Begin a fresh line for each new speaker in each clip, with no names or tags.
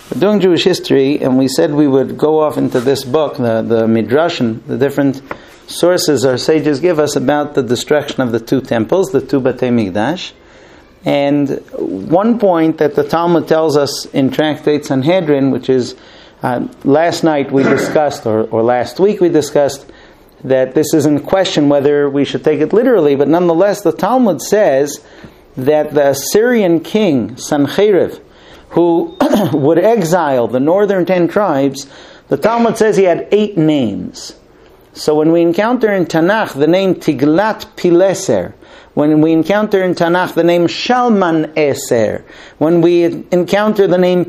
We're doing Jewish history, and we said we would go off into this book, the Midrashim, the different sources our sages give us about the destruction of the two temples, the two Batei Mikdash. And one point that the Talmud tells us in Tractate Sanhedrin, which is, last night we discussed, or last week we discussed, that this is in question whether we should take it literally, but nonetheless the Talmud says that the Assyrian king, Sancheriv, who would exile the northern 10 tribes, the Talmud says he had 8 names. So when we encounter in Tanakh the name Tiglat-Pileser, when we encounter in Tanakh the name Shalman-Eser, when we encounter the name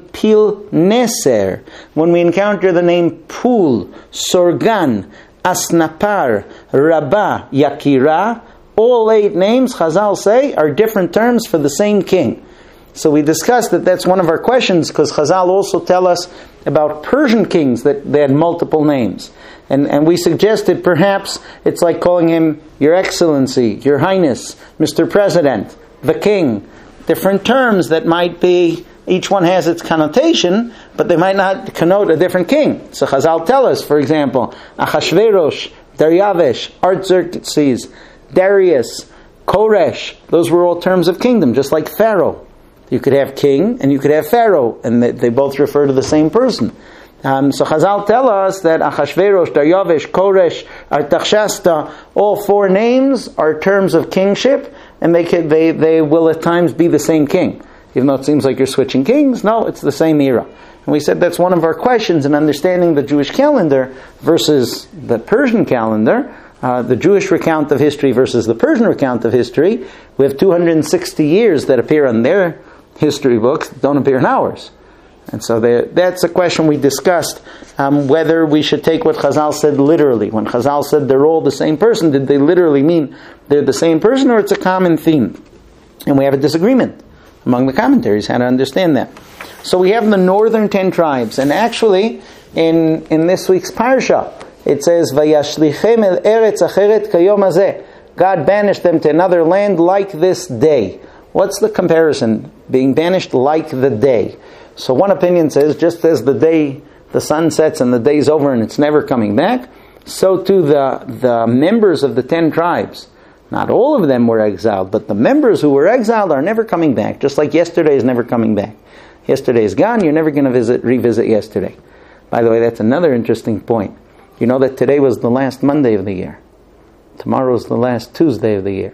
Pil-Neser, when we encounter the name Pul, Sorgan, Asnapar, Rabbah, Yakira, all 8 names, Chazal say, are different terms for the same king. So we discussed that that's one of our questions, because Chazal also tell us about Persian kings that they had multiple names. And we suggested perhaps it's like calling him Your Excellency, Your Highness, Mr. President, the King. Different terms that might be, each one has its connotation, but they might not connote a different king. So Chazal tell us, for example, Achashverosh, Daryavesh, Artaxerxes, Darius, Koresh, those were all terms of kingdom, just like Pharaoh. You could have king and you could have Pharaoh, and they both refer to the same person. So Chazal tell us that Achashverosh, Daryavesh, Koresh, Artaxerxes, all 4 names are terms of kingship, and they will at times be the same king. Even though it seems like you're switching kings, no, it's the same era. And we said that's one of our questions in understanding the Jewish calendar versus the Persian calendar. The Jewish recount of history versus the Persian recount of history. We have 260 years that appear on their history books, don't appear in ours. And so that's a question we discussed, whether we should take what Chazal said literally. When Chazal said they're all the same person, did they literally mean they're the same person, or it's a common theme? And we have a disagreement among the commentaries how to understand that. So we have the northern 10 tribes, and actually in this week's parsha it says, "Vayashlichem el eretz acheret kayom hazeh." God banished them to another land like this day. What's the comparison? Being banished like the day. So one opinion says, just as the day the sun sets and the day's over and it's never coming back, so too the members of the 10 tribes, not all of them were exiled, but the members who were exiled are never coming back, just like yesterday is never coming back. Yesterday is gone, you're never going to revisit yesterday. By the way, that's another interesting point. You know that today was the last Monday of the year. Tomorrow is the last Tuesday of the year.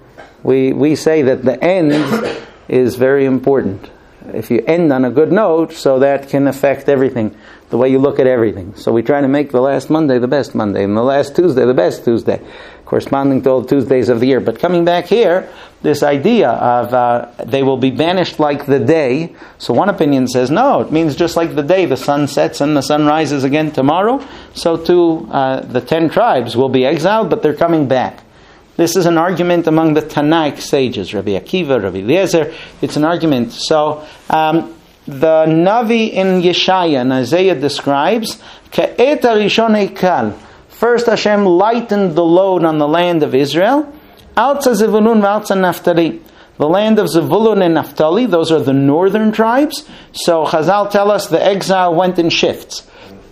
We say that the end is very important. If you end on a good note, so that can affect everything, the way you look at everything. So we try to make the last Monday the best Monday, and the last Tuesday the best Tuesday, corresponding to all the Tuesdays of the year. But coming back here, this idea of they will be banished like the day. So one opinion says, no, it means just like the day, the sun sets and the sun rises again tomorrow, so too the 10 tribes will be exiled, but they're coming back. This is an argument among the Tanaic sages, Rabbi Akiva, Rabbi Eliezer. It's an argument. So the Navi in Yeshaya, in Isaiah, describes, Ka'et harishon eikal. First Hashem lightened the load on the land of Israel. Alza Zevulun v'alza Naphtali. The land of Zevulun and Naphtali, those are the northern tribes. So Chazal tell us the exile went in shifts.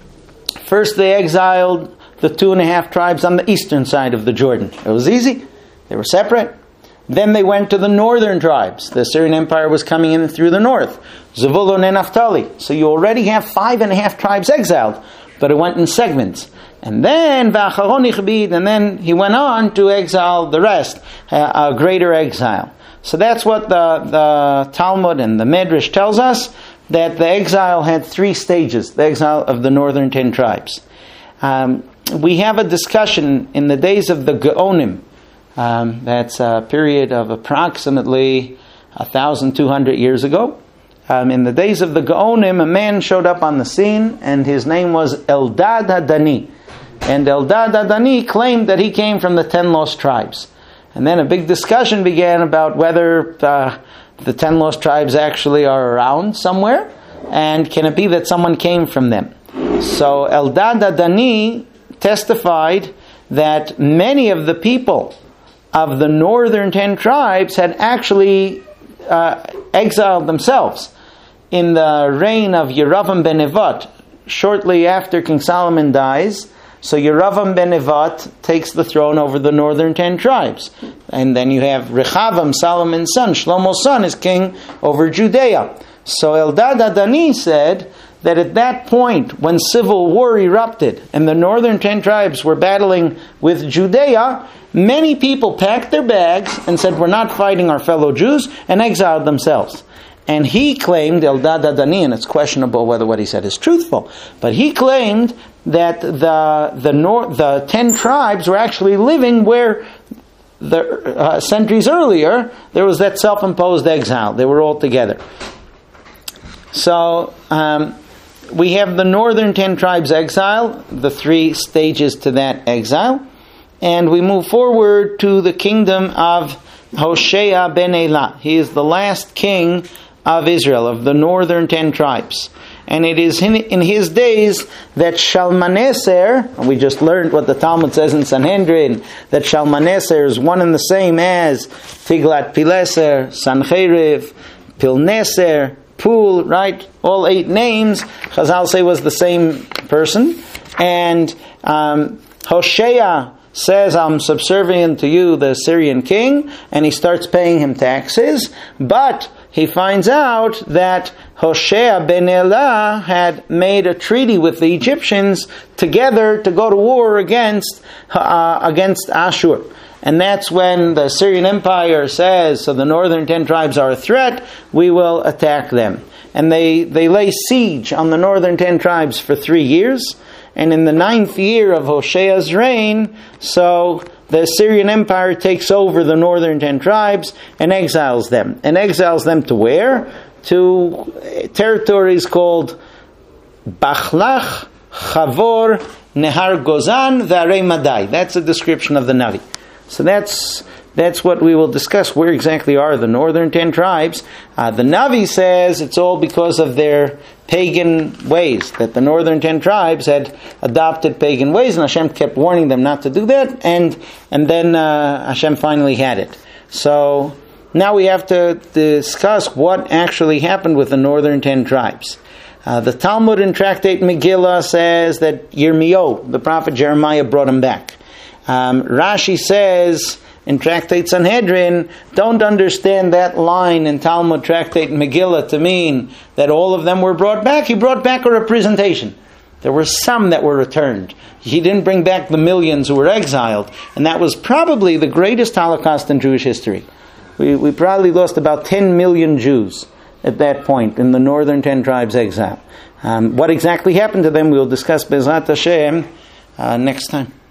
First they exiled the 2.5 tribes on the eastern side of the Jordan. It was easy. They were separate. Then they went to the northern tribes. The Assyrian Empire was coming in through the north. Zevulun and Naphtali. So you already have 5.5 tribes exiled, but it went in segments. And then he went on to exile the rest, a greater exile. So that's what the Talmud and the Medrash tells us, that the exile had 3 stages, the exile of the northern 10 tribes. We have a discussion in the days of the Gaonim. That's a period of approximately 1,200 years ago. In the days of the Gaonim, a man showed up on the scene, and his name was Eldad Hadani. And Eldad Hadani claimed that he came from the 10 lost tribes. And then a big discussion began about whether the 10 lost tribes actually are around somewhere, and can it be that someone came from them. So Eldad Hadani testified that many of the people of the northern 10 tribes had actually exiled themselves. in the reign of Yeravam ben Nevat, shortly after King Solomon dies. So Yeravam ben Nevat takes the throne over the northern 10 tribes. And then you have Rechavam, Solomon's son, Shlomo's son, is king over Judea. So Eldad Adani said that at that point, when civil war erupted and the northern 10 tribes were battling with Judea, many people packed their bags and said, we're not fighting our fellow Jews, and exiled themselves. And he claimed, Eldad Adani, and it's questionable whether what he said is truthful, but he claimed that the 10 tribes were actually living where centuries earlier there was that self-imposed exile. They were all together. So we have the northern 10 tribes exile, the 3 stages to that exile, and we move forward to the kingdom of Hoshea ben Elah. He is the last king of Israel, of the northern 10 tribes. And it is in his days that Shalmaneser, and we just learned what the Talmud says in Sanhedrin, that Shalmaneser is one and the same as Tiglat-Pileser, Sancheriv, Pilneser, Pul, right? All 8 names, Chazal say, was the same person. And Hoshea says, I'm subservient to you, the Syrian king, and he starts paying him taxes, but he finds out that Hoshea ben Elah had made a treaty with the Egyptians together to go to war against Ashur. And that's when the Syrian Empire says, so the northern 10 tribes are a threat, we will attack them. And they lay siege on the northern 10 tribes for 3 years. And in the 9th year of Hoshea's reign, so the Syrian Empire takes over the northern 10 tribes and exiles them. And exiles them to where? To territories called Bachlach, Chavor, Nehar Gozan, Varei Madai. That's a description of the Navi. So that's what we will discuss. Where exactly are the northern 10 tribes? The Navi says it's all because of their pagan ways, that the northern 10 tribes had adopted pagan ways, and Hashem kept warning them not to do that, and then Hashem finally had it. So now we have to discuss what actually happened with the northern 10 tribes. The Talmud in Tractate Megillah says that Yirmiyahu, the prophet Jeremiah, brought them back. Rashi says in Tractate Sanhedrin, don't understand that line in Talmud Tractate Megillah to mean that all of them were brought back. He brought back a representation. There were some that were returned. He didn't bring back the millions who were exiled. And that was probably the greatest Holocaust in Jewish history. We probably lost about 10 million Jews at that point in the northern 10 tribes exile. What exactly happened to them we'll discuss Bezrat Hashem next time.